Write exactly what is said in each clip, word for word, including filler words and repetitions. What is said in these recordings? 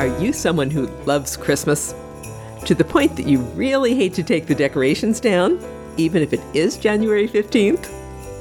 Are you someone who loves Christmas? To the point that you really hate to take the decorations down, even if it is January fifteenth?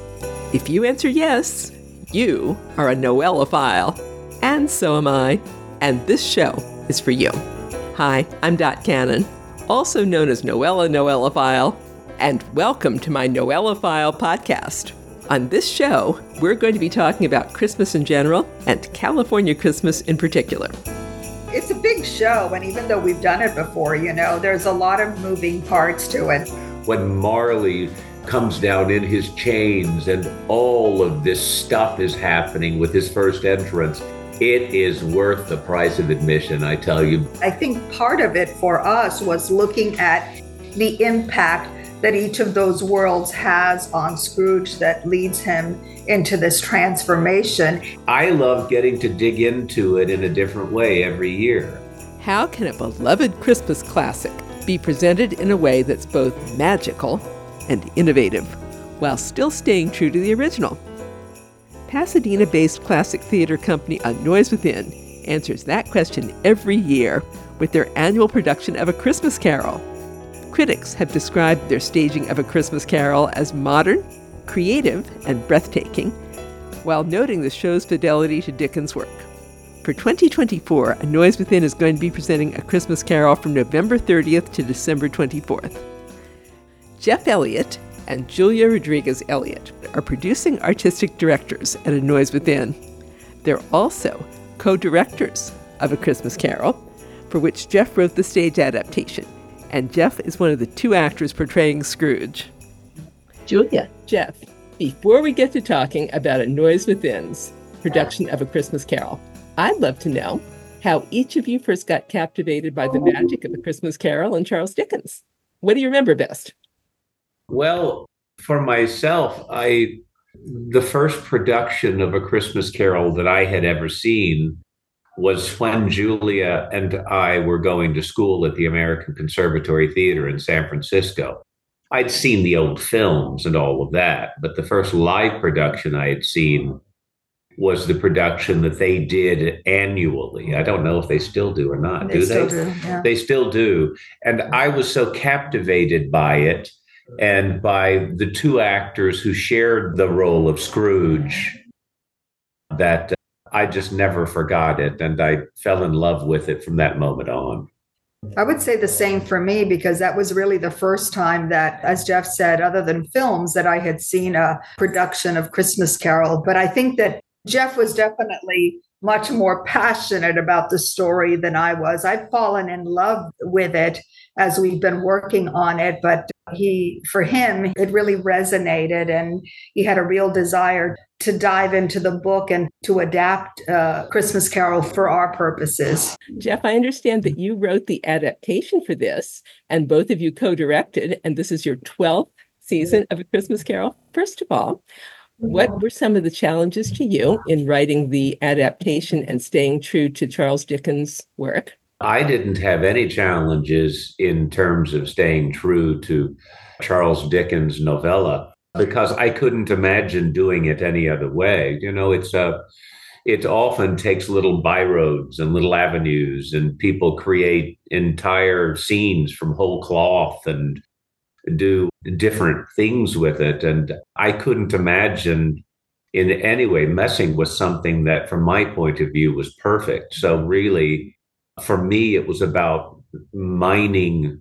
If you answer yes, you are a Noelophile. And so am I. And this show is for you. Hi, I'm Dot Cannon, also known as Noella Noelophile, and welcome to my Noelophile podcast. On this show, we're going to be talking about Christmas in general and California Christmas in particular. It's a big show, and even though we've done it before, you know, there's a lot of moving parts to it. When Marley comes down in his chains and all of this stuff is happening with his first entrance, it is worth the price of admission, I tell you. I think part of it for us was looking at the impact that each of those worlds has on Scrooge that leads him into this transformation. I love getting to dig into it in a different way every year. How can a beloved Christmas classic be presented in a way that's both magical and innovative, while still staying true to the original? Pasadena-based classic theater company A Noise Within answers that question every year with their annual production of A Christmas Carol. Critics have described their staging of A Christmas Carol as modern, creative, and breathtaking, while noting the show's fidelity to Dickens' work. For twenty twenty-four, A Noise Within is going to be presenting A Christmas Carol from November thirtieth to December twenty-fourth. Jeff Elliott and Julia Rodriguez Elliott are producing artistic directors at A Noise Within. They're also co-directors of A Christmas Carol, for which Jeff wrote the stage adaptation. And Jeff is one of the two actors portraying Scrooge. Julia, Jeff, before we get to talking about A Noise Within's production of A Christmas Carol, I'd love to know how each of you first got captivated by the magic of A Christmas Carol and Charles Dickens. What do you remember best? Well, for myself, I the first production of A Christmas Carol that I had ever seen was when Julia and I were going to school at the American Conservatory Theater in San Francisco. I'd seen the old films and all of that, but the first live production I had seen was the production that they did annually. I don't know if they still do or not. They do still they? do, yeah. They still do. And I was so captivated by it and by the two actors who shared the role of Scrooge that I just never forgot it, and I fell in love with it from that moment on. I would say the same for me, because that was really the first time that, as Jeff said, other than films, that I had seen a production of Christmas Carol. But I think that Jeff was definitely much more passionate about the story than I was. I've fallen in love with it as we've been working on it, but he, for him, it really resonated, and he had a real desire to dive into the book and to adapt uh, Christmas Carol for our purposes. Jeff, I understand that you wrote the adaptation for this, and both of you co-directed, and this is your twelfth season of A Christmas Carol. First of all, what were some of the challenges to you in writing the adaptation and staying true to Charles Dickens' work? I didn't have any challenges in terms of staying true to Charles Dickens' novella, because I couldn't imagine doing it any other way. You know, it's a, it often takes little byroads and little avenues, and people create entire scenes from whole cloth and do different things with it. And I couldn't imagine in any way messing with something that, from my point of view, was perfect. So really, for me, it was about mining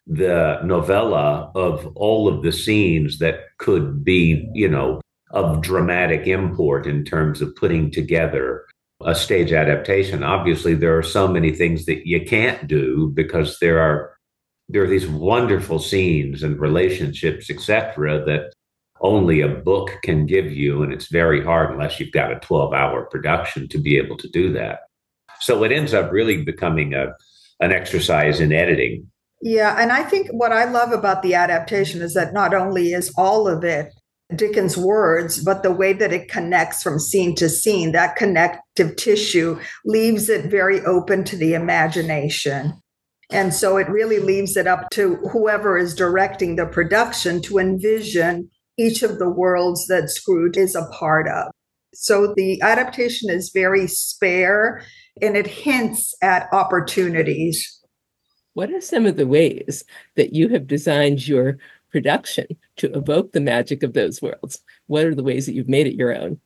the novella of all of the scenes that could be, you know, of dramatic import in terms of putting together a stage adaptation. Obviously, there are so many things that you can't do because there are there are these wonderful scenes and relationships, et cetera, that only a book can give you, and it's very hard unless you've got a twelve-hour production to be able to do that. So it ends up really becoming a an exercise in editing. Yeah, and I think what I love about the adaptation is that not only is all of it Dickens' words, but the way that it connects from scene to scene, that connective tissue leaves it very open to the imagination. And so it really leaves it up to whoever is directing the production to envision each of the worlds that Scrooge is a part of. So the adaptation is very spare and it hints at opportunities. What are some of the ways that you have designed your production to evoke the magic of those worlds? What are the ways that you've made it your own?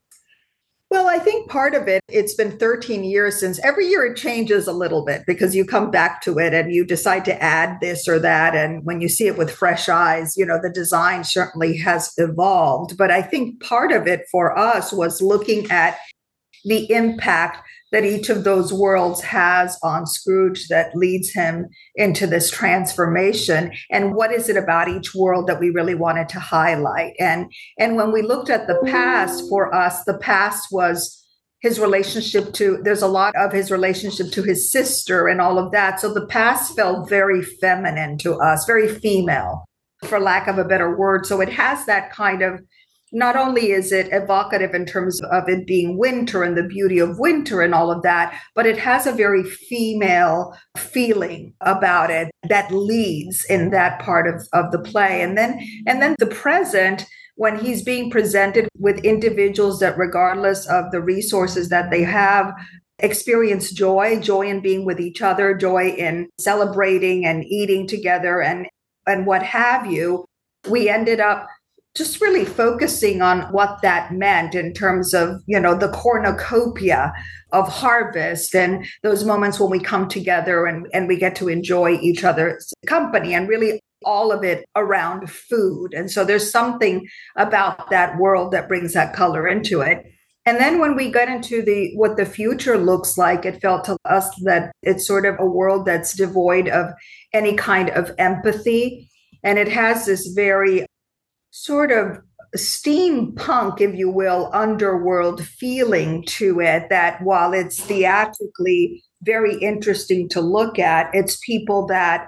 Well, I think part of it, it's been thirteen years since every year it changes a little bit because you come back to it and you decide to add this or that. And when you see it with fresh eyes, you know, the design certainly has evolved. But I think part of it for us was looking at the impact that each of those worlds has on Scrooge that leads him into this transformation. And what is it about each world that we really wanted to highlight? And, and when we looked at the past for us, the past was his relationship to, there's a lot of his relationship to his sister and all of that. So the past felt very feminine to us, very female, for lack of a better word. So it has that kind of, not only is it evocative in terms of it being winter and the beauty of winter and all of that, but it has a very female feeling about it that leads in that part of, of the play. And then, and then the present, when he's being presented with individuals that, regardless of the resources that they have, experience joy, joy in being with each other, joy in celebrating and eating together and, and what have you, we ended up just really focusing on what that meant in terms of, you know, the cornucopia of harvest and those moments when we come together and, and we get to enjoy each other's company, and really all of it around food. And so there's something about that world that brings that color into it. And then when we got into the what the future looks like, it felt to us that it's sort of a world that's devoid of any kind of empathy. And it has this very sort of steampunk, if you will, underworld feeling to it, that while it's theatrically very interesting to look at, it's people that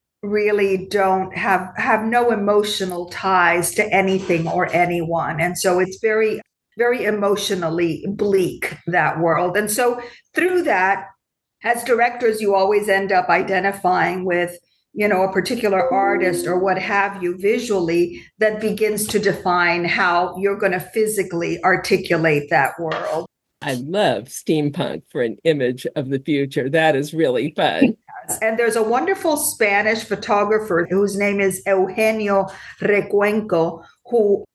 really don't have have no emotional ties to anything or anyone. And so it's very, very emotionally bleak, that world. And so through that, as directors, you always end up identifying with, you know, a particular artist or what have you visually that begins to define how you're going to physically articulate that world. I love steampunk for an image of the future. That is really fun. Yes. And there's a wonderful Spanish photographer whose name is Eugenio Recuenco, who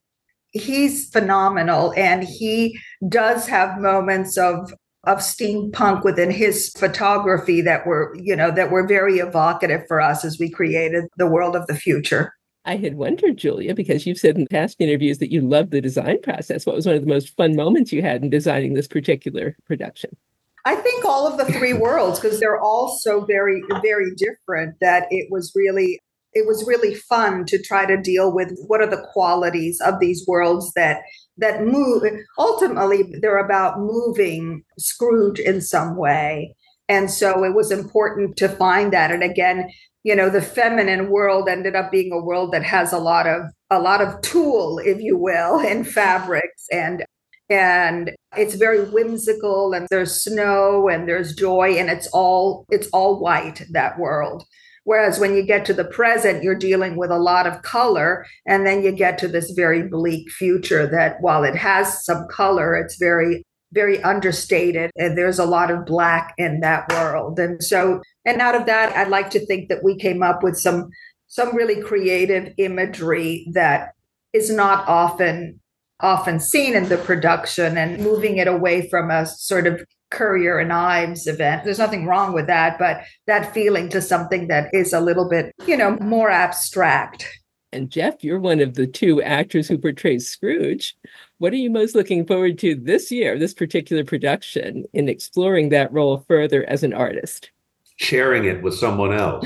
he's phenomenal. And he does have moments of of steampunk within his photography that were, you know, that were very evocative for us as we created the world of the future. I had wondered, Julia, because you've said in past interviews that you loved the design process. What was one of the most fun moments you had in designing this particular production? I think all of the three worlds, because they're all so very, very different, that it was really, it was really fun to try to deal with what are the qualities of these worlds that that move. Ultimately, they're about moving Scrooge in some way. And so it was important to find that. And again, you know, the feminine world ended up being a world that has a lot of a lot of tulle, if you will, in fabrics, and and it's very whimsical, and there's snow and there's joy, and it's all it's all white, that world. Whereas when you get to the present, you're dealing with a lot of color, and then you get to this very bleak future that, while it has some color, it's very, very understated, and there's a lot of black in that world. And so, and out of that, I'd like to think that we came up with some, some really creative imagery that is not often, often seen in the production, and moving it away from a sort of Currier and Ives event. There's nothing wrong with that, but that feeling to something that is a little bit, you know, more abstract. And Jeff, you're one of the two actors who portrays Scrooge. What are you most looking forward to this year, this particular production, in exploring that role further as an artist? Sharing it with someone else.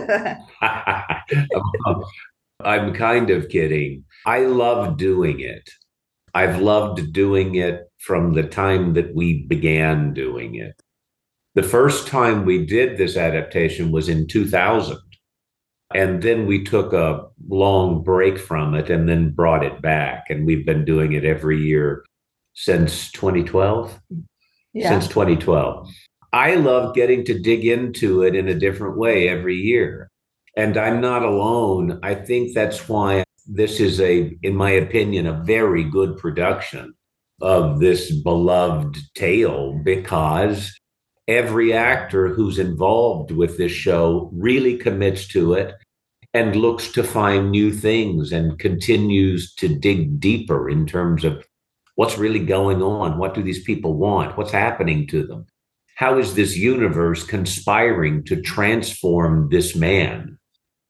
I'm kind of kidding. I love doing it. I've loved doing it from the time that we began doing it. The first time we did this adaptation was in two thousand. And then we took a long break from it and then brought it back. And we've been doing it every year since twenty twelve. Yeah. Since twenty twelve. I love getting to dig into it in a different way every year. And I'm not alone. I think that's why this is a, in my opinion, a very good production. of this beloved tale because every actor who's involved with this show really commits to it and looks to find new things and continues to dig deeper in terms of what's really going on. What do these people want? What's happening to them? How is this universe conspiring to transform this man?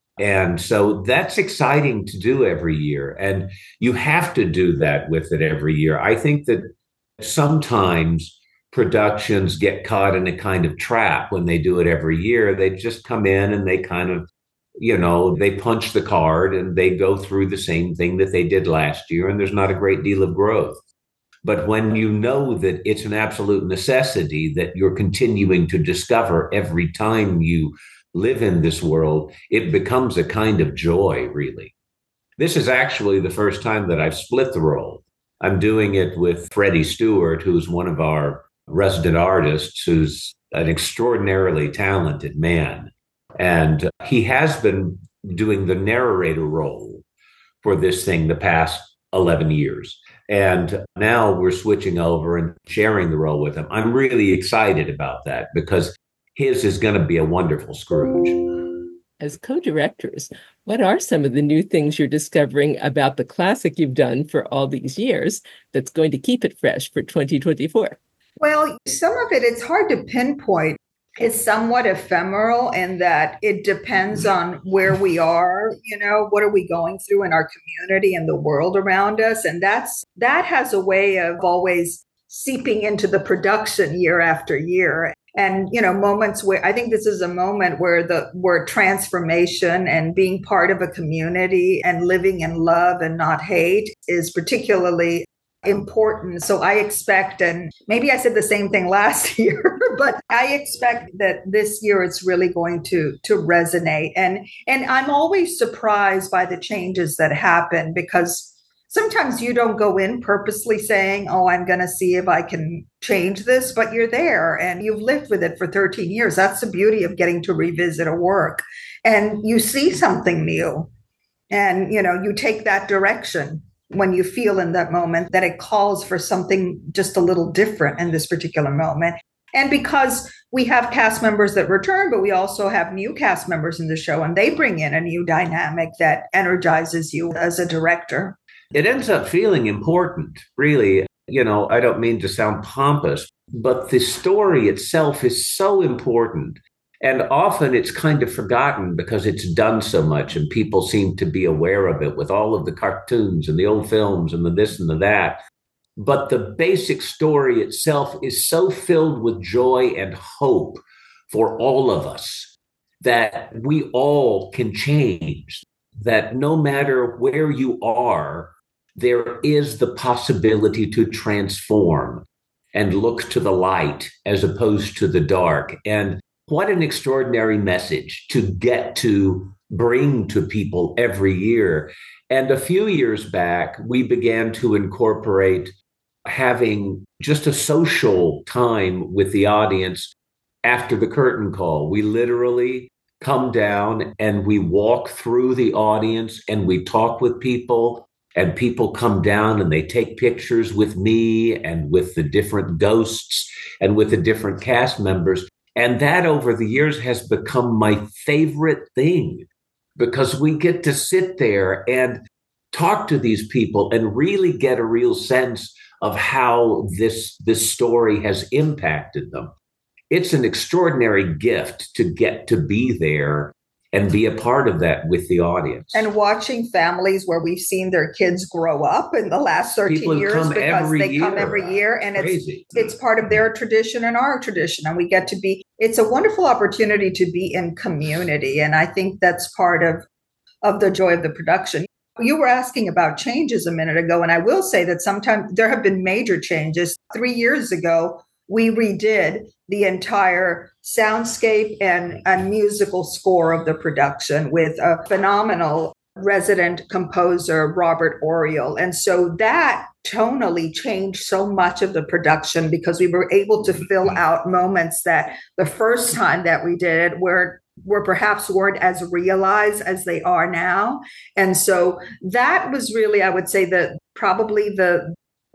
And so that's exciting to do every year. And you have to do that with it every year. I think that sometimes productions get caught in a kind of trap when they do it every year. They just come in and they kind of, you know, they punch the card and they go through the same thing that they did last year. And there's not a great deal of growth. But when you know that it's an absolute necessity that you're continuing to discover every time you live in this world, it becomes a kind of joy, really. This is actually the first time that I've split the role. I'm doing it with Freddie Stewart, who's one of our resident artists, who's an extraordinarily talented man. And he has been doing the narrator role for this thing the past eleven years. And now we're switching over and sharing the role with him. I'm really excited about that because his is going to be a wonderful Scrooge. As co-directors, what are some of the new things you're discovering about the classic you've done for all these years that's going to keep it fresh for twenty twenty-four? Well, some of it, it's hard to pinpoint. It's somewhat ephemeral in that it depends on where we are, you know, what are we going through in our community and the world around us. And that's that has a way of always seeping into the production year after year. And, you know, moments where I think this is a moment where the where transformation and being part of a community and living in love and not hate is particularly important. So I expect, and maybe I said the same thing last year, but I expect that this year it's really going to to resonate. And and I'm always surprised by the changes that happen because sometimes you don't go in purposely saying, oh, I'm going to see if I can change this, but you're there and you've lived with it for thirteen years. That's the beauty of getting to revisit a work. And you see something new and, you know, you take that direction when you feel in that moment that it calls for something just a little different in this particular moment. And because we have cast members that return, but we also have new cast members in the show, and they bring in a new dynamic that energizes you as a director. It ends up feeling important, really. You know, I don't mean to sound pompous, but the story itself is so important. And often it's kind of forgotten because it's done so much and people seem to be aware of it with all of the cartoons and the old films and the this and the that. But the basic story itself is so filled with joy and hope for all of us that we all can change, that no matter where you are, there is the possibility to transform and look to the light as opposed to the dark. And what an extraordinary message to get to bring to people every year. And a few years back, we began to incorporate having just a social time with the audience after the curtain call. We literally come down and we walk through the audience and we talk with people. And people come down and they take pictures with me and with the different ghosts and with the different cast members. And that over the years has become my favorite thing because we get to sit there and talk to these people and really get a real sense of how this, this story has impacted them. It's an extraordinary gift to get to be there and be a part of that with the audience. And watching families where we've seen their kids grow up in the last thirteen People years because they year. come every year and Crazy. it's it's part of their tradition and our tradition. And we get to be, it's a wonderful opportunity to be in community. And I think that's part of, of the joy of the production. You were asking about changes a minute ago, and I will say that sometimes there have been major changes. Three years ago, we redid the entire soundscape and, and musical score of the production with a phenomenal resident composer, Robert Oriole. And so that tonally changed so much of the production because we were able to fill out moments that the first time that we did it were were perhaps weren't as realized as they are now. And so that was really, I would say, the probably the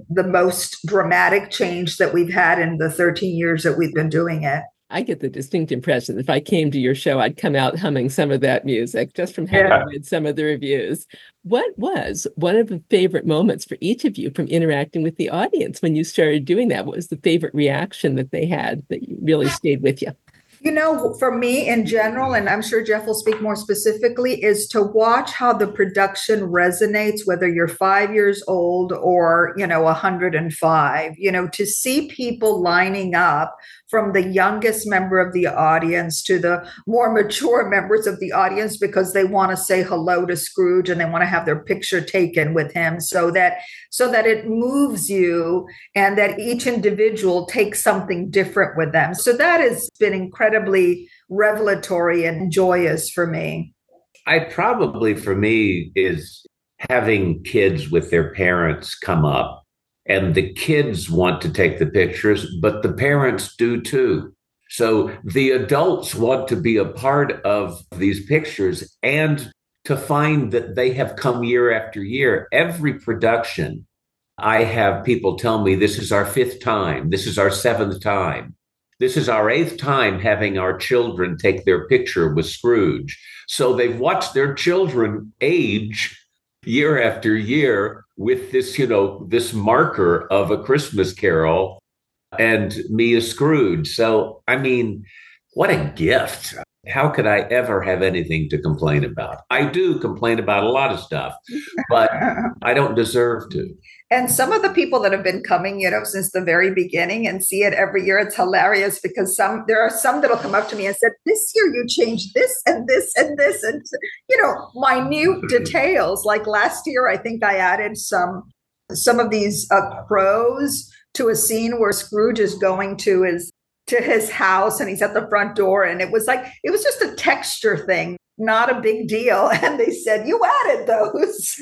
the most dramatic change that we've had in the thirteen years that we've been doing it. I get the distinct impression that if I came to your show, I'd come out humming some of that music just from having yeah. read some of the reviews. What was one of the favorite moments for each of you from interacting with the audience when you started doing that? What was the favorite reaction that they had that really stayed with you? You know, for me in general, and I'm sure Jeff will speak more specifically, is to watch how the production resonates, whether you're five years old or, you know, one hundred five, you know, to see people lining up from the youngest member of the audience to the more mature members of the audience because they want to say hello to Scrooge and they want to have their picture taken with him so that so that it moves you and that each individual takes something different with them. So that has been incredibly revelatory and joyous for me. I probably, for me, is having kids with their parents come up. And the kids want to take the pictures, but the parents do too. So the adults want to be a part of these pictures and to find that they have come year after year. Every production, I have people tell me this is our fifth time. This is our seventh time. This is our eighth time having our children take their picture with Scrooge. So they've watched their children age year after year with this, you know, this marker of A Christmas Carol and me as Scrooge. So, I mean, what a gift. How could I ever have anything to complain about? I do complain about a lot of stuff, but I don't deserve to. And some of the people that have been coming, you know, since the very beginning and see it every year, it's hilarious because some there are some that'll come up to me and said, this year you changed this and this and this and, you know, minute details. Like last year, I think I added some some of these uh, crows to a scene where Scrooge is going to his to his house and he's at the front door. And it was like it was just a texture thing, not a big deal. And they said, you added those.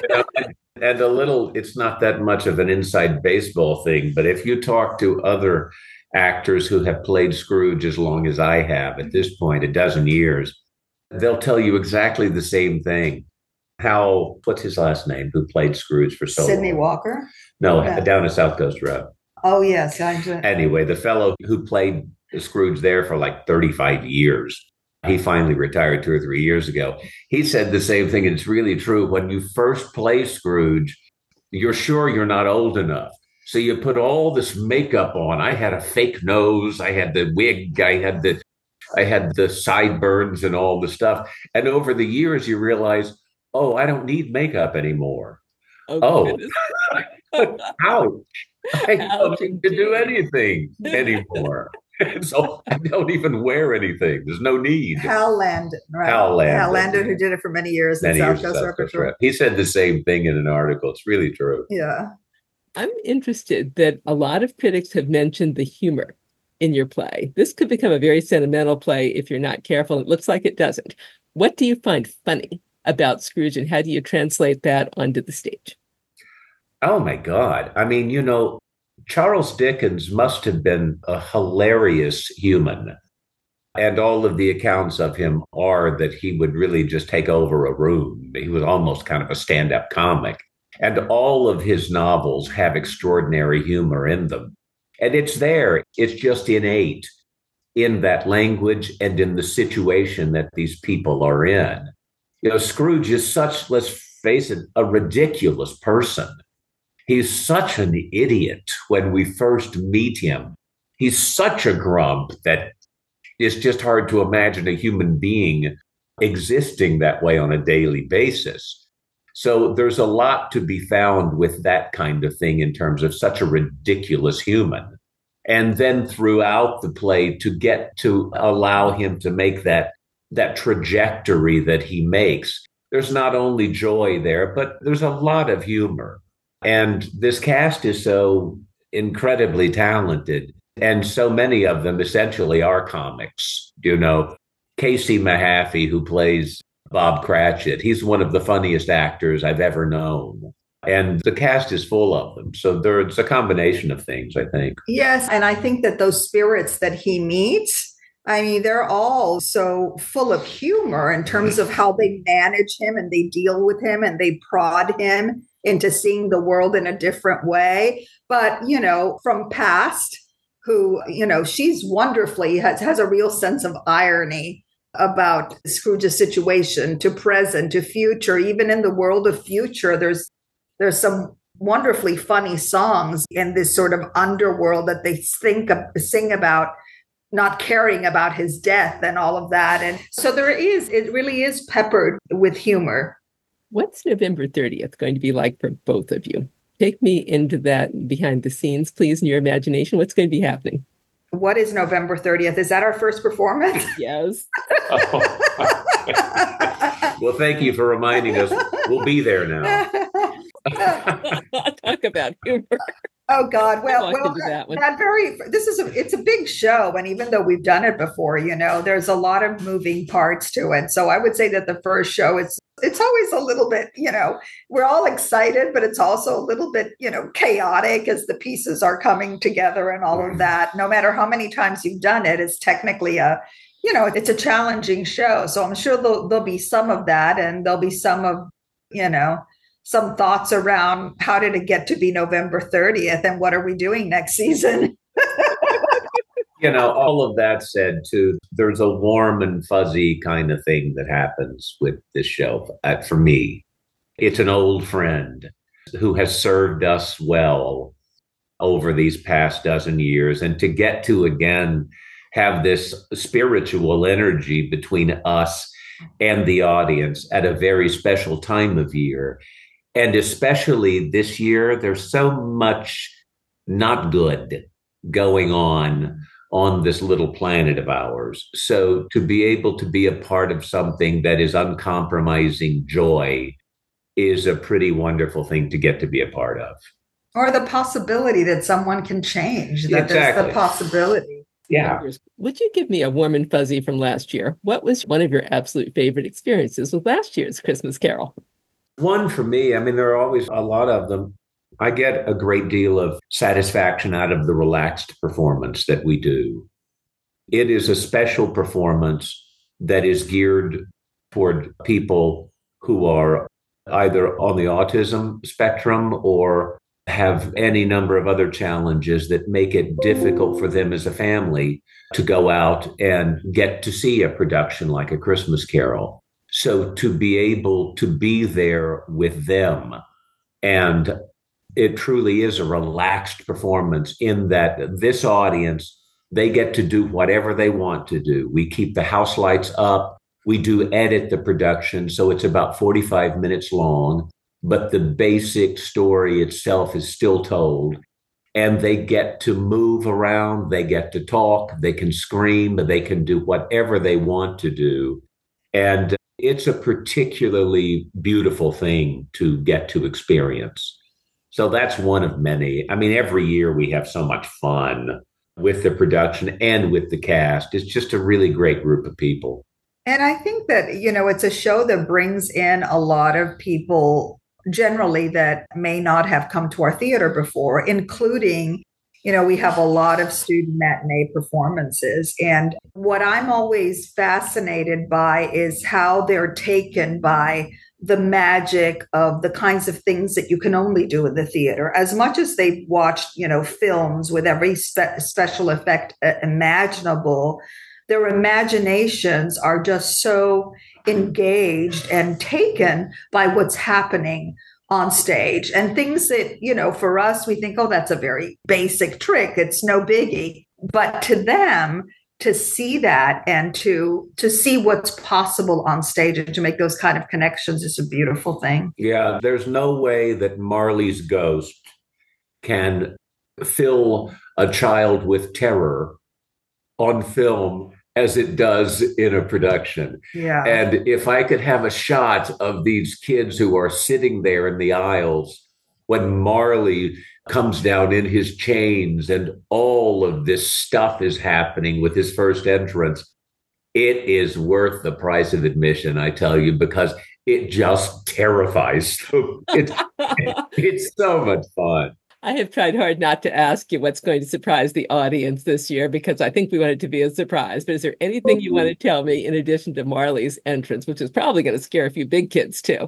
And a little, it's not that much of an inside baseball thing, but if you talk to other actors who have played Scrooge as long as I have, at this point, a dozen years, they'll tell you exactly the same thing. How, what's his last name, who played Scrooge for so long? Sidney Walker? No, yeah. Down at South Coast Road. Oh, yes. I do. Anyway, the fellow who played Scrooge there for like thirty-five years. He finally retired two or three years ago. He said the same thing. And it's really true. When you first play Scrooge, you're sure you're not old enough. So you put all this makeup on. I had a fake nose. I had the wig. I had the, I had the sideburns and all the stuff. And over the years, you realize, oh, I don't need makeup anymore. Oh, oh. Ouch. I don't need to do anything anymore. So I don't even wear anything. There's no need. Hal Landon, right? Hal Landon, Hal Landon, who did it for many years in South Coast Repertoire. He said the same thing in an article. It's really true. Yeah. I'm interested that a lot of critics have mentioned the humor in your play. This could become a very sentimental play if you're not careful. It looks like it doesn't. What do you find funny about Scrooge and how do you translate that onto the stage? Oh, my God. I mean, you know, Charles Dickens must have been a hilarious human. And all of the accounts of him are that he would really just take over a room. He was almost kind of a stand-up comic. And all of his novels have extraordinary humor in them. And it's there. It's just innate in that language and in the situation that these people are in. You know, Scrooge is such, let's face it, a ridiculous person. He's such an idiot when we first meet him. He's such a grump that it's just hard to imagine a human being existing that way on a daily basis. So there's a lot to be found with that kind of thing in terms of such a ridiculous human. And then throughout the play to get to allow him to make that, that trajectory that he makes, there's not only joy there, but there's a lot of humor. And this cast is so incredibly talented. And so many of them essentially are comics. You know, Casey Mahaffey, who plays Bob Cratchit, he's one of the funniest actors I've ever known. And the cast is full of them. So there's a combination of things, I think. Yes. And I think that those spirits that he meets, I mean, they're all so full of humor in terms of how they manage him and they deal with him and they prod him into seeing the world in a different way. But, you know, from past, who, you know, she's wonderfully has, has a real sense of irony about Scrooge's situation, to present, to future. Even in the world of future, there's there's some wonderfully funny songs in this sort of underworld that they think of, sing about not caring about his death and all of that. And so there is, it really is peppered with humor. What's November thirtieth going to be like for both of you? Take me into that behind the scenes, please, in your imagination. What's going to be happening? What is November thirtieth? Is that our first performance? Yes. Oh. Well, thank you for reminding us. We'll be there now. Talk about humor. Oh God! Well, well, that, that, that very. This is a. It's a big show, and even though we've done it before, you know, there's a lot of moving parts to it. So I would say that the first show, it's it's always a little bit, you know, we're all excited, but it's also a little bit, you know, chaotic as the pieces are coming together and all of that. No matter how many times you've done it, it's technically a, you know, it's a challenging show. So I'm sure there'll, there'll be some of that, and there'll be some of, you know, some thoughts around how did it get to be November thirtieth and what are we doing next season? You know, all of that said, too, there's a warm and fuzzy kind of thing that happens with this show. Uh, for me, it's an old friend who has served us well over these past dozen years. And to get to, again, have this spiritual energy between us and the audience at a very special time of year. And especially this year, there's so much not good going on on this little planet of ours. So to be able to be a part of something that is uncompromising joy is a pretty wonderful thing to get to be a part of. Or the possibility that someone can change, that Exactly. There's the possibility. Yeah. Would you give me a warm and fuzzy from last year? What was one of your absolute favorite experiences with last year's Christmas Carol? One for me, I mean, there are always a lot of them. I get a great deal of satisfaction out of the relaxed performance that we do. It is a special performance that is geared toward people who are either on the autism spectrum or have any number of other challenges that make it difficult for them as a family to go out and get to see a production like A Christmas Carol. So to be able to be there with them, and it truly is a relaxed performance in that this audience, they get to do whatever they want to do. We keep the house lights up. We do edit the production, so it's about forty-five minutes long, but the basic story itself is still told. And they get to move around, they get to talk, they can scream, they can do whatever they want to do. And it's a particularly beautiful thing to get to experience. So that's one of many. I mean, every year we have so much fun with the production and with the cast. It's just a really great group of people. And I think that, you know, it's a show that brings in a lot of people generally that may not have come to our theater before, including, you know, we have a lot of student matinee performances. And what I'm always fascinated by is how they're taken by the magic of the kinds of things that you can only do in the theater. As much as they've watched, you know, films with every spe- special effect imaginable, their imaginations are just so engaged and taken by what's happening on stage. And things that, you know, for us, we think, oh, that's a very basic trick. It's no biggie. But to them, to see that and to to see what's possible on stage and to make those kind of connections is a beautiful thing. Yeah, there's no way that Marley's ghost can fill a child with terror on film as it does in a production. Yeah. And if I could have a shot of these kids who are sitting there in the aisles when Marley comes down in his chains and all of this stuff is happening with his first entrance, it is worth the price of admission, I tell you, because it just terrifies them. It's, it's so much fun. I have tried hard not to ask you what's going to surprise the audience this year because I think we want it to be a surprise. But is there anything you want to tell me in addition to Marley's entrance, which is probably going to scare a few big kids too?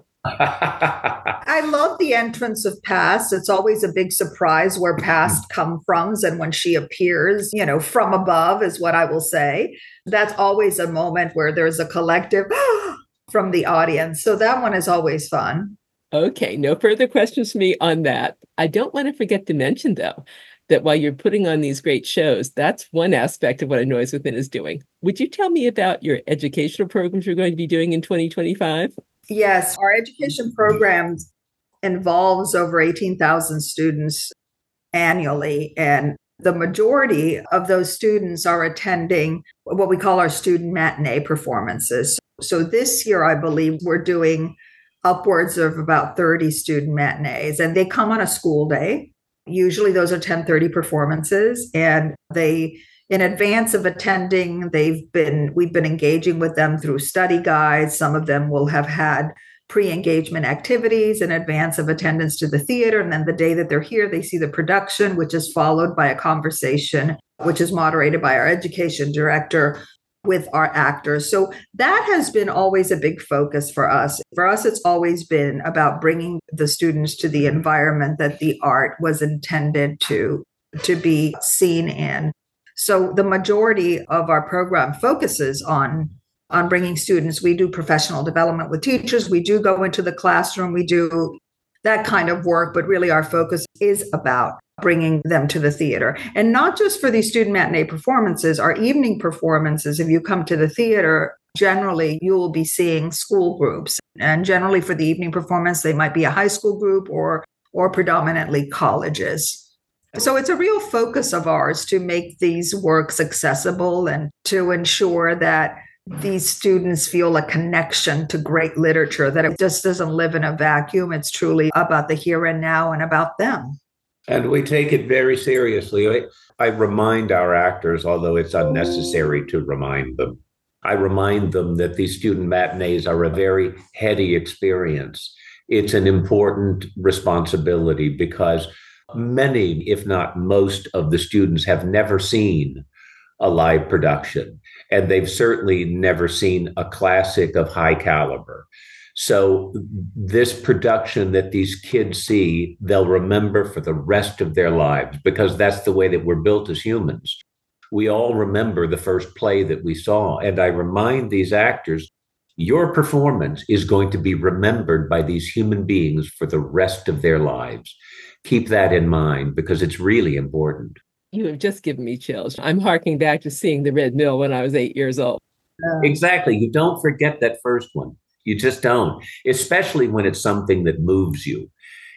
I love the entrance of Past. It's always a big surprise where Past come from, and when she appears, you know, from above is what I will say. That's always a moment where there's a collective from the audience. So that one is always fun. Okay, no further questions for me on that. I don't want to forget to mention, though, that while you're putting on these great shows, that's one aspect of what A Noise Within is doing. Would you tell me about your educational programs you're going to be doing in twenty twenty-five? Yes, our education programs involves over eighteen thousand students annually, and the majority of those students are attending what we call our student matinee performances. So this year, I believe we're doing upwards of about thirty student matinees, and they come on a school day. Usually those are ten thirty performances, and they, in advance of attending, they've been, we've been engaging with them through study guides. Some of them will have had pre-engagement activities in advance of attendance to the theater. And then the day that they're here, they see the production, which is followed by a conversation, which is moderated by our education director with our actors. So that has been always a big focus for us. For us, it's always been about bringing the students to the environment that the art was intended to, to be seen in. So the majority of our program focuses on, on bringing students. We do professional development with teachers. We do go into the classroom. We do that kind of work, but really our focus is about bringing them to the theater. And not just for these student matinee performances, our evening performances, if you come to the theater, generally you will be seeing school groups. And generally for the evening performance, they might be a high school group or, or predominantly colleges. So it's a real focus of ours to make these works accessible and to ensure that these students feel a connection to great literature, that it just doesn't live in a vacuum. It's truly about the here and now and about them. And we take it very seriously. I, I remind our actors, although it's unnecessary to remind them, I remind them that these student matinees are a very heady experience. It's an important responsibility because many, if not most, of the students have never seen a live production, and they've certainly never seen a classic of high caliber. So this production that these kids see, they'll remember for the rest of their lives, because that's the way that we're built as humans. We all remember the first play that we saw. And I remind these actors, your performance is going to be remembered by these human beings for the rest of their lives. Keep that in mind, because it's really important. You have just given me chills. I'm harking back to seeing The Red Mill when I was eight years old. Exactly. You don't forget that first one. You just don't, especially when it's something that moves you.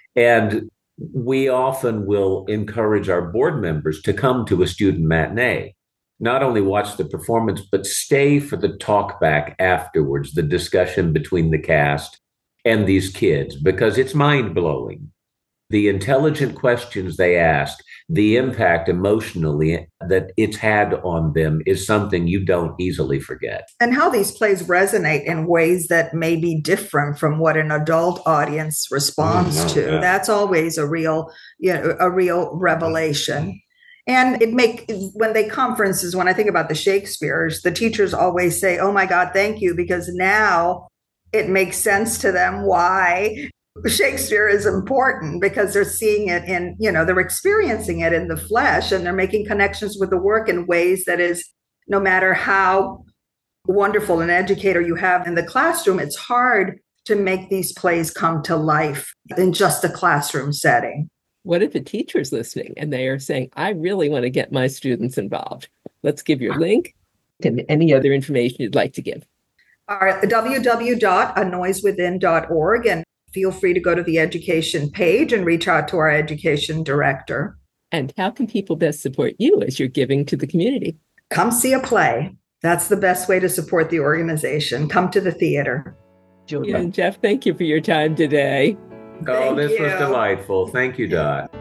And we often will encourage our board members to come to a student matinee, not only watch the performance, but stay for the talk back afterwards, the discussion between the cast and these kids, because it's mind-blowing. The intelligent questions they ask, the impact emotionally that it's had on them is something you don't easily forget. And how these plays resonate in ways that may be different from what an adult audience responds mm, to. Yeah. That's always a real, you know, a real revelation. And it make when they come, for instance, when I think about the Shakespeare's, the teachers always say, "Oh my God, thank you," because now it makes sense to them why Shakespeare is important, because they're seeing it in, you know, they're experiencing it in the flesh, and they're making connections with the work in ways that is, no matter how wonderful an educator you have in the classroom, it's hard to make these plays come to life in just a classroom setting. What if a teacher's listening and they are saying, I really want to get my students involved? Let's give your link and any other information you'd like to give. Our w w w dot a noise within dot org, and feel free to go to the education page and reach out to our education director. And how can people best support you as you're giving to the community? Come see a play. That's the best way to support the organization. Come to the theater. Julia and Jeff, thank you for your time today. Oh, thank this you. was delightful. Thank you, Dot.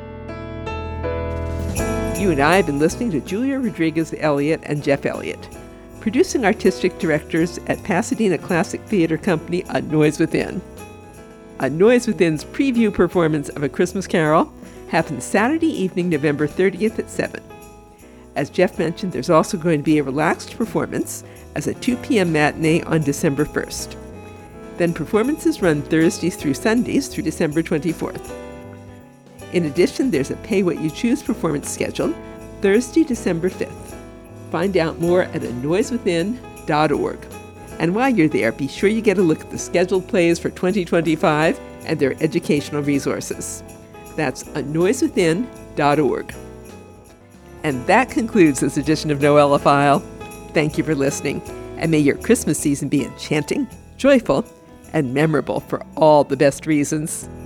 You and I have been listening to Julia Rodriguez Elliott and Jeff Elliott, producing artistic directors at Pasadena Classic Theater Company, A Noise Within. A Noise Within's preview performance of A Christmas Carol happens Saturday evening, November thirtieth at seven. As Jeff mentioned, there's also going to be a relaxed performance as a two p.m. matinee on December first. Then performances run Thursdays through Sundays through December twenty-fourth. In addition, there's a Pay What You Choose performance scheduled Thursday, December fifth. Find out more at a noise within dot org. And while you're there, be sure you get a look at the scheduled plays for twenty twenty-five and their educational resources. That's a noise within dot org. And that concludes this edition of Noelophile. Thank you for listening, and may your Christmas season be enchanting, joyful, and memorable for all the best reasons.